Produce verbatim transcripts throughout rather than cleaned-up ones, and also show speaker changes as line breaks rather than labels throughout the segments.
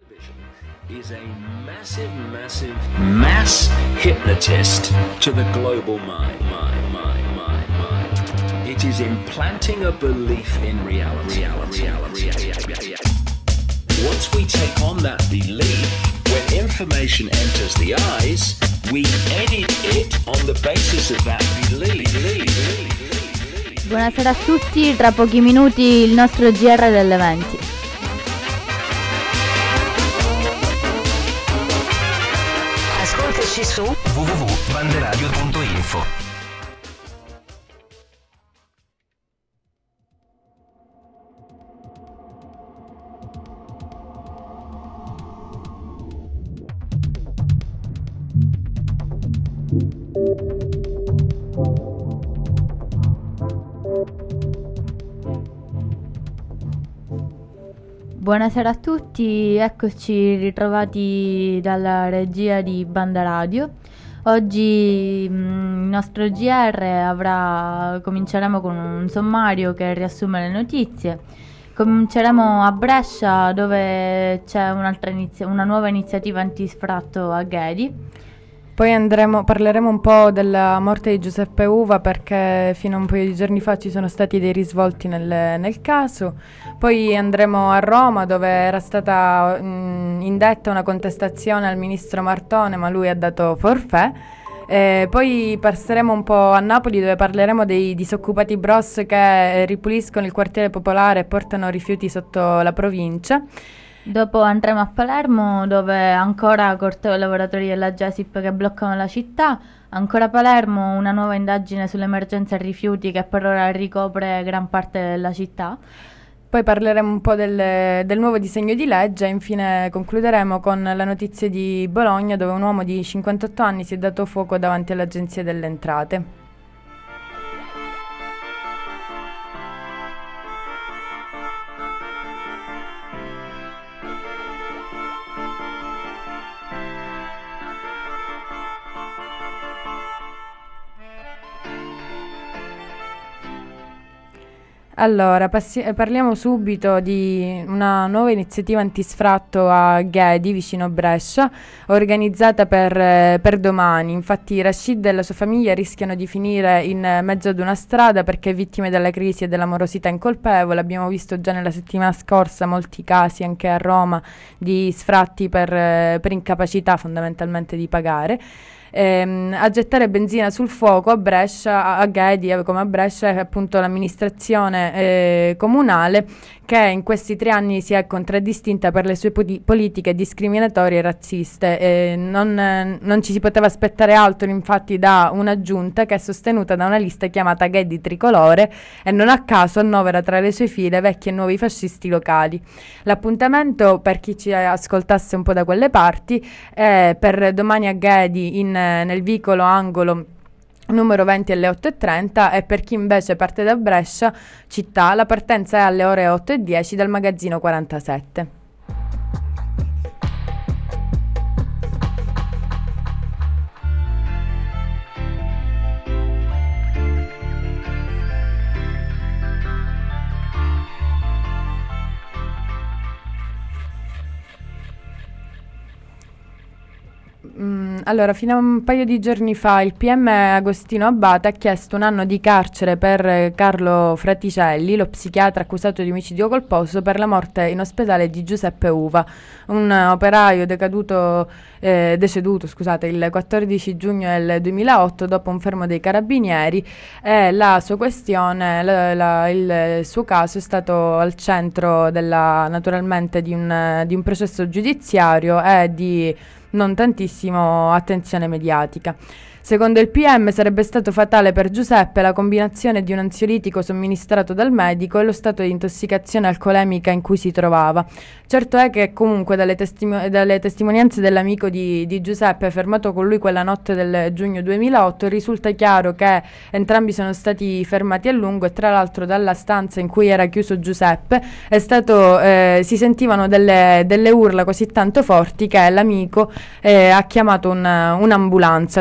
Is a massive, massive mass hypnotist to the global mind, mind, mind, mind, mind. It is implanting a belief in reality, reality, reality, reality. Once we take on that belief, when information enters the eyes, we edit it on the basis of that belief.
Buonasera a tutti, tra pochi minuti il nostro G R delle venti.
Ascoltaci su w w w punto banderadio punto info.
Buonasera a tutti, eccoci ritrovati dalla regia di Banda Radio. Oggi mh, il nostro G R avrà, cominceremo con un sommario che riassume le notizie. Cominceremo a Brescia, dove c'è un'altra inizia- una nuova iniziativa antisfratto a Ghedi.
Poi andremo, parleremo un po' della morte di Giuseppe Uva, perché fino a un paio di giorni fa ci sono stati dei risvolti nel, nel caso. Poi andremo a Roma, dove era stata mh, indetta una contestazione al ministro Martone, ma lui ha dato forfait. E poi passeremo un po' a Napoli, dove parleremo dei disoccupati Bros che ripuliscono il quartiere popolare e portano rifiuti sotto la provincia.
Dopo andremo a Palermo, dove ancora corteo lavoratori della Gesip che bloccano la città. Ancora a Palermo, una nuova indagine sull'emergenza rifiuti che per ora ricopre gran parte della città.
Poi parleremo un po' del, del nuovo disegno di legge e infine concluderemo con la notizia di Bologna, dove un uomo di cinquantotto anni si è dato fuoco davanti all'Agenzia delle Entrate. Allora, passi- parliamo subito di una nuova iniziativa antisfratto a Ghedi, vicino Brescia, organizzata per, eh, per domani. Infatti Rashid e la sua famiglia rischiano di finire in mezzo ad una strada perché vittime della crisi e della morosità incolpevole. Abbiamo visto già nella settimana scorsa molti casi anche a Roma di sfratti per, eh, per incapacità fondamentalmente di pagare. Ehm, a gettare benzina sul fuoco a Brescia, a, a Ghedi, eh, come a Brescia, è appunto l'amministrazione eh, comunale, che in questi tre anni si è contraddistinta per le sue poti- politiche discriminatorie e razziste. Eh, non, eh, non ci si poteva aspettare altro infatti da una giunta che è sostenuta da una lista chiamata Ghedi Tricolore e non a caso annovera tra le sue file vecchi e nuovi fascisti locali. L'appuntamento, per chi ci ascoltasse un po' da quelle parti, è per domani a Ghedi in, nel vicolo angolo numero venti alle otto e trenta, e per chi invece parte da Brescia città la partenza è alle ore otto e dieci dal magazzino quarantasette. Mm, allora, fino a un paio di giorni fa il P M Agostino Abate ha chiesto un anno di carcere per eh, Carlo Fraticelli, lo psichiatra accusato di omicidio colposo per la morte in ospedale di Giuseppe Uva, un uh, operaio decaduto, eh, deceduto scusate, il quattordici giugno del duemilaotto dopo un fermo dei carabinieri. E la sua questione, la, la, il suo caso è stato al centro della, naturalmente di un, di un processo giudiziario e di non tantissimo attenzione mediatica. Secondo il P M sarebbe stato fatale per Giuseppe la combinazione di un ansiolitico somministrato dal medico e lo stato di intossicazione alcolemica in cui si trovava. Certo è che comunque dalle, testimo- dalle testimonianze dell'amico di, di Giuseppe fermato con lui quella notte del giugno duemilaotto risulta chiaro che entrambi sono stati fermati a lungo e tra l'altro dalla stanza in cui era chiuso Giuseppe è stato, eh, si sentivano delle, delle urla così tanto forti che l'amico eh, ha chiamato un, un'ambulanza al centodiciotto.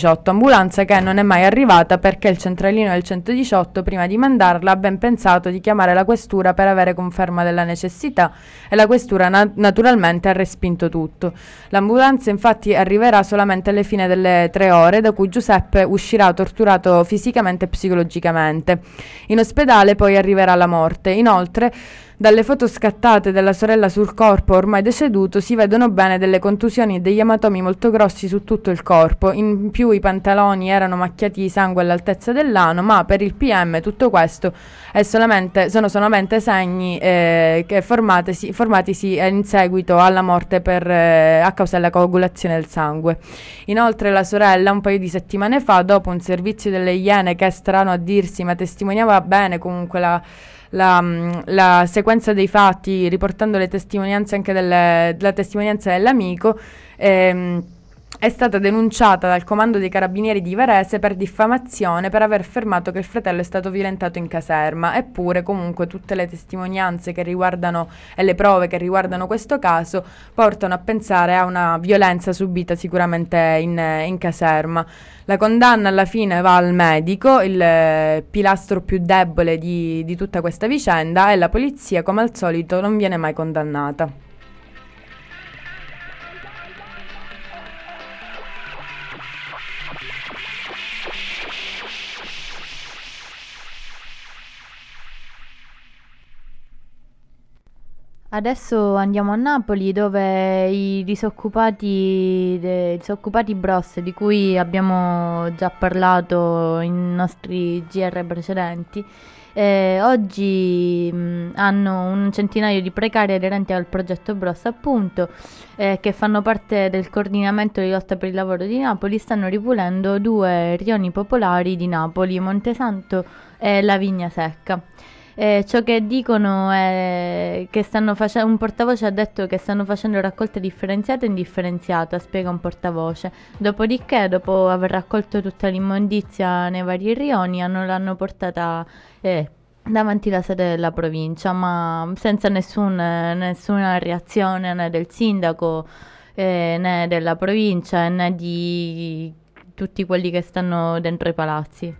centodiciotto, ambulanza che non è mai arrivata perché il centralino del centodiciotto, prima di mandarla, ha ben pensato di chiamare la questura per avere conferma della necessità e la questura na- naturalmente ha respinto tutto. L'ambulanza infatti arriverà solamente alle fine delle tre ore, da cui Giuseppe uscirà torturato fisicamente e psicologicamente. In ospedale poi arriverà la morte. Inoltre, dalle foto scattate della sorella sul corpo ormai deceduto si vedono bene delle contusioni e degli ematomi molto grossi su tutto il corpo. In più i pantaloni erano macchiati di sangue all'altezza dell'ano, ma per il P M tutto questo è solamente, sono solamente segni eh, che formatisi, formatisi in seguito alla morte per, eh, a causa della coagulazione del sangue. Inoltre la sorella un paio di settimane fa, dopo un servizio delle Iene che strano a dirsi ma testimoniava bene comunque la La, la sequenza dei fatti, riportando le testimonianze anche delle, la testimonianza dell'amico, ehm, è stata denunciata dal comando dei carabinieri di Varese per diffamazione per aver affermato che il fratello è stato violentato in caserma. Eppure comunque tutte le testimonianze che riguardano e le prove che riguardano questo caso portano a pensare a una violenza subita sicuramente in, in caserma. La condanna alla fine va al medico, il eh, pilastro più debole di, di tutta questa vicenda, e la polizia, come al solito, non viene mai condannata.
Adesso andiamo a Napoli, dove i disoccupati, de- disoccupati Bros, di cui abbiamo già parlato in nostri G R precedenti, eh, oggi mh, hanno un centinaio di precari aderenti al progetto Bros, appunto, eh, che fanno parte del coordinamento di lotta per il lavoro di Napoli. Stanno ripulendo due rioni popolari di Napoli, Montesanto e La Vigna Secca. Eh, ciò che dicono è che stanno facendo, un portavoce ha detto che stanno facendo raccolta differenziata e indifferenziata, spiega un portavoce. Dopodiché, dopo aver raccolto tutta l'immondizia nei vari rioni, hanno, l'hanno portata eh, davanti alla sede della provincia, ma senza nessun, nessuna reazione né del sindaco eh, né della provincia né di tutti quelli che stanno dentro i palazzi.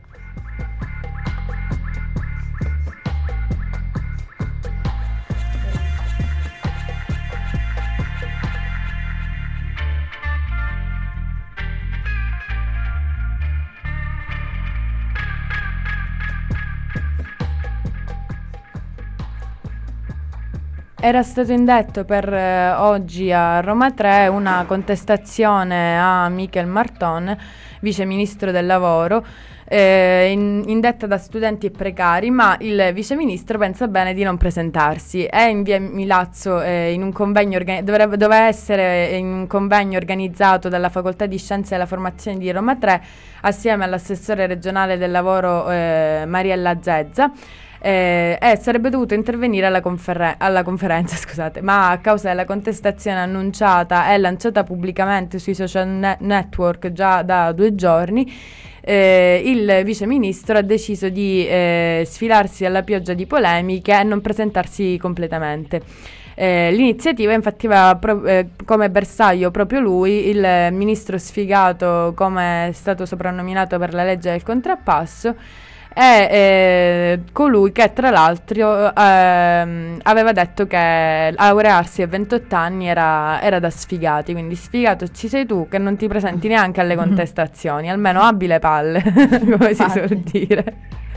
Era stato indetto per eh, oggi a Roma tre una contestazione a Michel Marton, vice ministro del lavoro, eh, in, indetta da studenti e precari, ma il vice ministro pensa bene di non presentarsi. È in via Milazzo eh, in un convegno organi- dovrebbe, doveva essere in un convegno organizzato dalla Facoltà di Scienze della Formazione di Roma tre assieme all'assessore regionale del lavoro eh, Mariella Zezza. Eh, e sarebbe dovuto intervenire alla, conferen- alla conferenza, scusate, ma a causa della contestazione annunciata e lanciata pubblicamente sui social ne- network già da due giorni, eh, il vice ministro ha deciso di eh, sfilarsi alla pioggia di polemiche e non presentarsi completamente. Eh, l'iniziativa infatti aveva pro- eh, come bersaglio proprio lui, il ministro sfigato, come è stato soprannominato per la legge del contrappasso, è eh, colui che tra l'altro ehm, aveva detto che laurearsi a ventotto anni era, era da sfigati, quindi sfigato ci sei tu che non ti presenti neanche alle contestazioni, almeno abbi le palle, come si suol dire.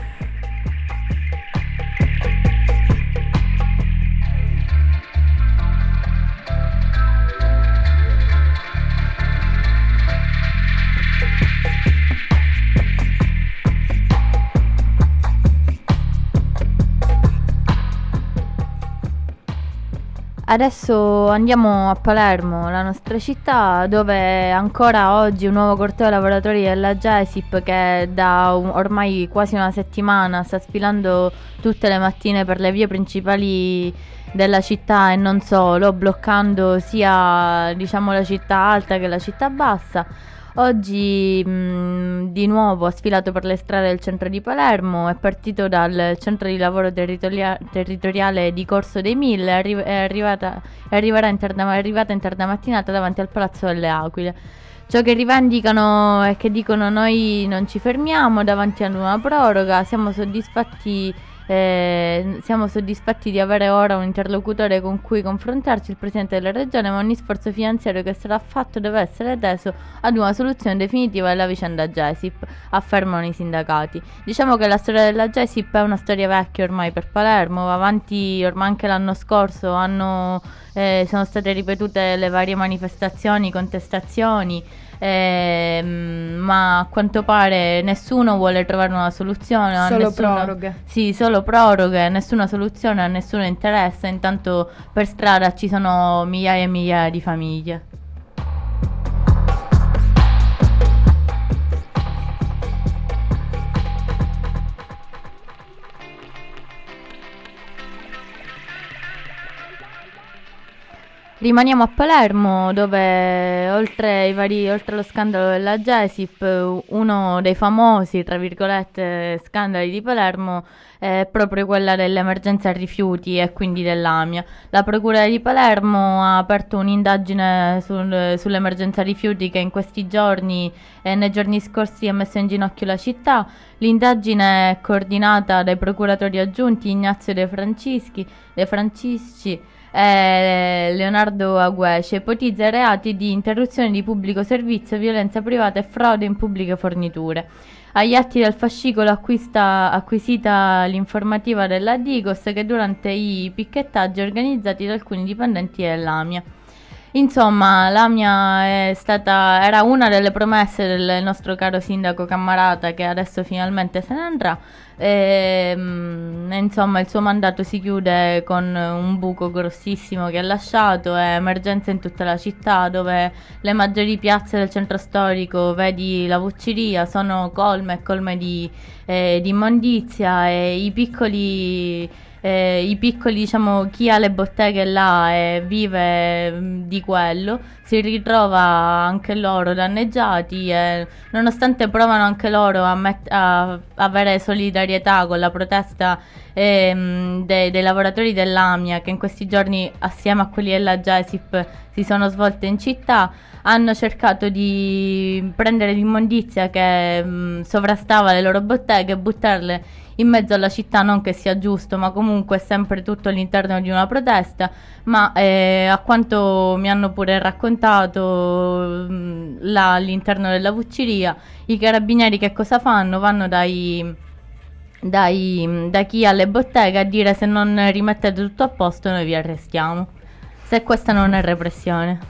Adesso andiamo a Palermo, la nostra città, dove ancora oggi un nuovo corteo lavoratori della GESIP, che da un, ormai quasi una settimana sta sfilando tutte le mattine per le vie principali della città e non solo, bloccando sia, diciamo, la città alta che la città bassa. Oggi mh, di nuovo ha sfilato per le strade del centro di Palermo, è partito dal centro di lavoro territoria- territoriale di Corso dei Mille, è, arri- è, arrivata, è, arriverà in tarda, è arrivata in tarda mattinata davanti al Palazzo delle Aquile. Ciò che rivendicano è che dicono: noi non ci fermiamo davanti ad una proroga, siamo soddisfatti, eh, siamo soddisfatti di avere ora un interlocutore con cui confrontarci, il Presidente della Regione, ma ogni sforzo finanziario che sarà fatto deve essere teso ad una soluzione definitiva della vicenda GESIP, affermano i sindacati. Diciamo che la storia della GESIP è una storia vecchia ormai per Palermo, va avanti ormai anche l'anno scorso, hanno, eh, sono state ripetute le varie manifestazioni, contestazioni, eh, ma a quanto pare nessuno vuole trovare una soluzione.
Solo
nessuno,
proroghe.
Sì, solo proroghe, nessuna soluzione, a nessuno interessa, intanto per strada ci sono migliaia e migliaia di famiglie. Rimaniamo a Palermo, dove oltre ai vari, oltre allo scandalo della GESIP, uno dei famosi, tra virgolette, scandali di Palermo è proprio quella dell'emergenza rifiuti e quindi dell'AMIA. La Procura di Palermo ha aperto un'indagine sul, sull'emergenza rifiuti che in questi giorni e nei giorni scorsi ha messo in ginocchio la città. L'indagine è coordinata dai procuratori aggiunti Ignazio De Francischi, De Francisci e Leonardo Aguesce, ipotizza i reati di interruzione di pubblico servizio, violenza privata e frode in pubbliche forniture. Agli atti del fascicolo acquista, acquisita l'informativa della Digos che durante i picchettaggi organizzati da alcuni dipendenti dell'AMIA. Insomma, l'AMIA è stata, era una delle promesse del nostro caro sindaco Cammarata, che adesso finalmente se ne andrà. E, mh, insomma, il suo mandato si chiude con un buco grossissimo che ha lasciato, è emergenza in tutta la città, dove le maggiori piazze del centro storico, vedi la Vucciria, sono colme e colme di, eh, di immondizia, e i piccoli... Eh, i piccoli, diciamo, chi ha le botteghe là e vive mh, di quello, si ritrova anche loro danneggiati, e nonostante provano anche loro a, met- a avere solidarietà con la protesta eh, mh, de- dei lavoratori dell'AMIA, che in questi giorni assieme a quelli della GESIP si sono svolte in città, hanno cercato di prendere l'immondizia che mh, sovrastava le loro botteghe e buttarle in mezzo alla città. Non che sia giusto, ma comunque è sempre tutto all'interno di una protesta. Ma eh, a quanto mi hanno pure raccontato mh, là all'interno della Vucciria, i carabinieri che cosa fanno? Vanno dai, dai, da chi ha le botteghe a dire: se non rimettete tutto a posto noi vi arrestiamo. Se questa non è repressione.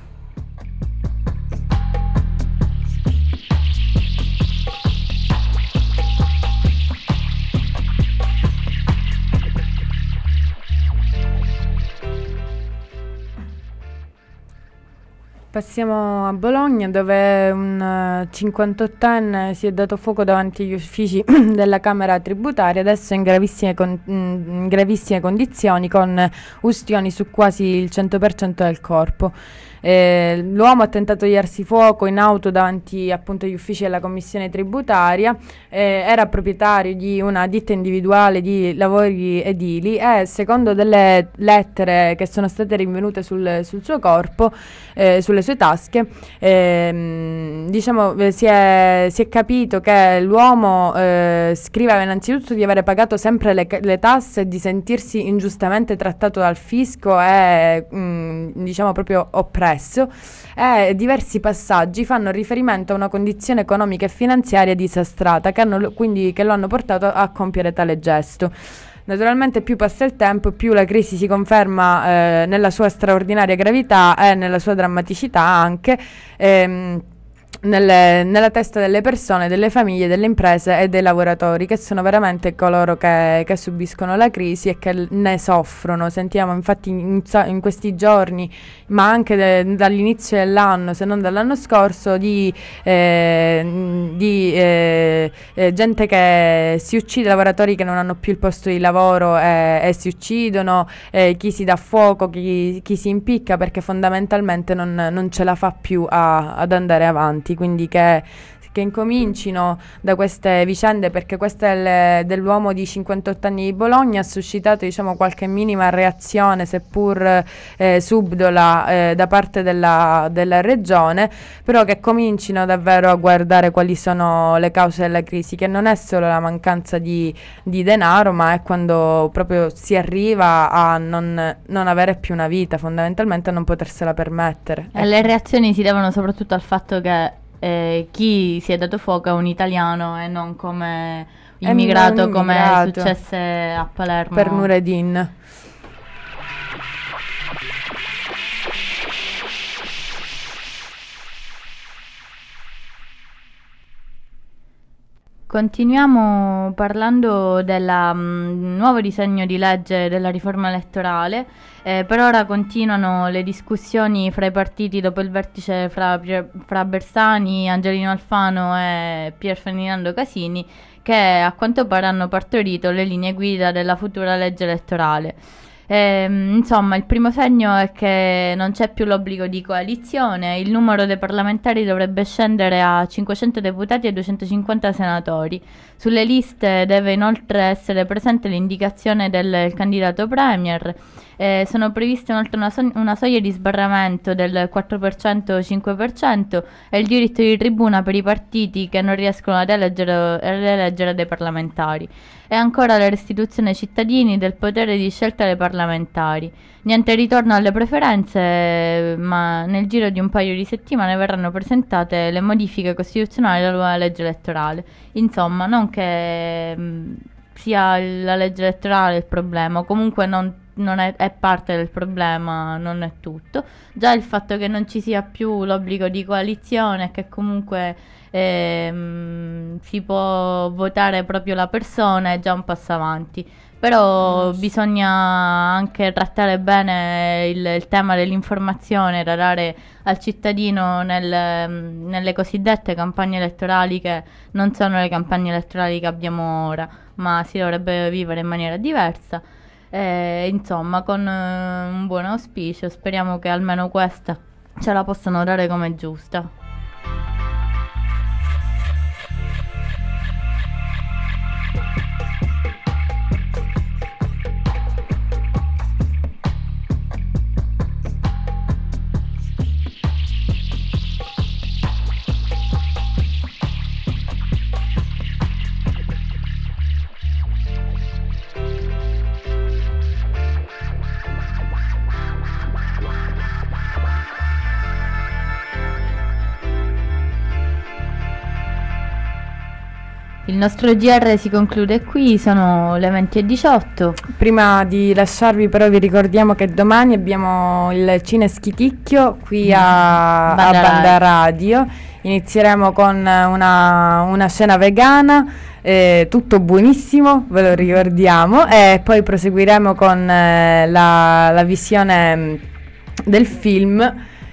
Passiamo a Bologna, dove un cinquantottenne si è dato fuoco davanti agli uffici della Camera tributaria, adesso in gravissime, con, in gravissime condizioni, con ustioni su quasi il cento per cento del corpo. Eh, l'uomo ha tentato di darsi fuoco in auto davanti appunto agli uffici della commissione tributaria, eh, era proprietario di una ditta individuale di lavori edili e, secondo delle lettere che sono state rinvenute sul, sul suo corpo, eh, sulle sue tasche, ehm, diciamo eh, si, è, si è capito che l'uomo eh, scriveva innanzitutto di avere pagato sempre le, le tasse e di sentirsi ingiustamente trattato dal fisco e mh, diciamo proprio oppresso. E diversi passaggi fanno riferimento a una condizione economica e finanziaria disastrata, che, hanno, quindi, che lo hanno portato a compiere tale gesto. Naturalmente più passa il tempo, più la crisi si conferma eh, nella sua straordinaria gravità e nella sua drammaticità anche, ehm, Nelle, nella testa delle persone, delle famiglie, delle imprese e dei lavoratori, che sono veramente coloro che, che subiscono la crisi e che ne soffrono. Sentiamo infatti in, in questi giorni, ma anche de, dall'inizio dell'anno, se non dall'anno scorso, di, eh, di eh, eh, gente che si uccide, lavoratori che non hanno più il posto di lavoro e, e si uccidono, eh, chi si dà fuoco, chi, chi si impicca perché fondamentalmente non, non ce la fa più a, ad andare avanti. Quindi che, che incomincino da queste vicende, perché questa è dell'uomo di cinquantotto anni di Bologna, ha suscitato diciamo qualche minima reazione, seppur eh, subdola, eh, da parte della, della regione, però che comincino davvero a guardare quali sono le cause della crisi, che non è solo la mancanza di, di denaro, ma è quando proprio si arriva a non, non avere più una vita, fondamentalmente a non potersela permettere.
E le reazioni si devono soprattutto al fatto che eh, chi si è dato fuoco è un italiano e non come immigrato,
un
come
immigrato.
successe a Palermo
Per Nureddin.
Continuiamo parlando del nuovo disegno di legge della riforma elettorale. Eh, per ora continuano le discussioni fra i partiti dopo il vertice fra, fra Bersani, Angelino Alfano e Pier Ferdinando Casini, che a quanto pare hanno partorito le linee guida della futura legge elettorale. Eh, insomma, il primo segno è che non c'è più l'obbligo di coalizione, il numero dei parlamentari dovrebbe scendere a cinquecento deputati e duecentocinquanta senatori. Sulle liste deve inoltre essere presente l'indicazione del candidato premier. Eh, sono previste inoltre una, so- una soglia di sbarramento del quattro per cento cinque per cento e il diritto di tribuna per i partiti che non riescono ad eleggere, ad eleggere dei parlamentari. E ancora la restituzione ai cittadini del potere di scelta dei parlamentari. Niente ritorno alle preferenze, ma nel giro di un paio di settimane verranno presentate le modifiche costituzionali alla nuova legge elettorale. Insomma, non che mh, sia la legge elettorale il problema, o comunque non, non è, è parte del problema, non è tutto. Già il fatto che non ci sia più l'obbligo di coalizione, che comunque ehm, si può votare proprio la persona, è già un passo avanti. Però bisogna anche trattare bene il, il tema dell'informazione da dare al cittadino nel, nelle cosiddette campagne elettorali, che non sono le campagne elettorali che abbiamo ora, ma si dovrebbe vivere in maniera diversa. E, insomma, con eh, un buon auspicio, speriamo che almeno questa ce la possano dare come giusta. Il nostro G R si conclude qui, sono le venti e diciotto.
Prima di lasciarvi però vi ricordiamo che domani abbiamo il Cine Schiticchio qui a
Banda
a Banda Radio. Inizieremo con una, una cena vegana, eh, tutto buonissimo, ve lo ricordiamo, e poi proseguiremo con eh, la, la visione del film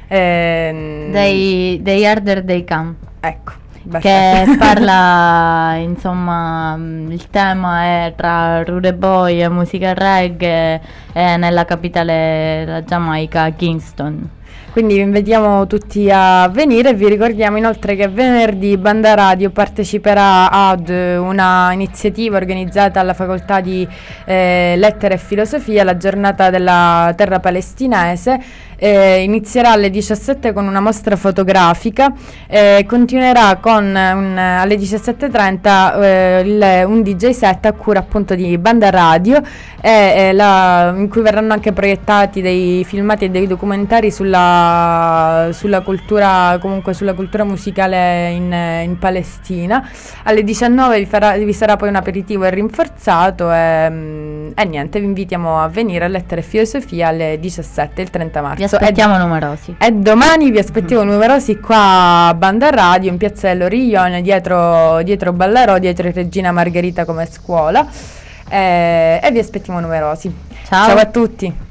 eh,
Dei, dei Harder They Come.
Ecco.
Che parla, insomma, il tema è tra Rude Boy e musica reggae, e nella capitale della Giamaica, Kingston.
Quindi vi invitiamo tutti a venire. Vi ricordiamo inoltre che venerdì Banda Radio parteciperà ad una iniziativa organizzata alla Facoltà di eh, Lettere e Filosofia, la giornata della terra palestinese. Eh, inizierà alle diciassette con una mostra fotografica, eh, continuerà con un, alle diciassette e trenta eh, il, un D J set a cura appunto di Banda Radio, e, eh, la, in cui verranno anche proiettati dei filmati e dei documentari sulla, sulla cultura, comunque sulla cultura musicale in, in Palestina. Alle diciannove vi, farà, vi sarà poi un aperitivo e rinforzato, e, e niente, vi invitiamo a venire a Lettere e Filosofia alle diciassette il trenta marzo.
Vi aspettiamo e, numerosi.
E domani vi aspettiamo mm. numerosi qua a Banda Radio, in piazza dell'Origlione, dietro, dietro Ballarò, dietro Regina Margherita come scuola, e, e vi aspettiamo numerosi.
Ciao,
Ciao a tutti.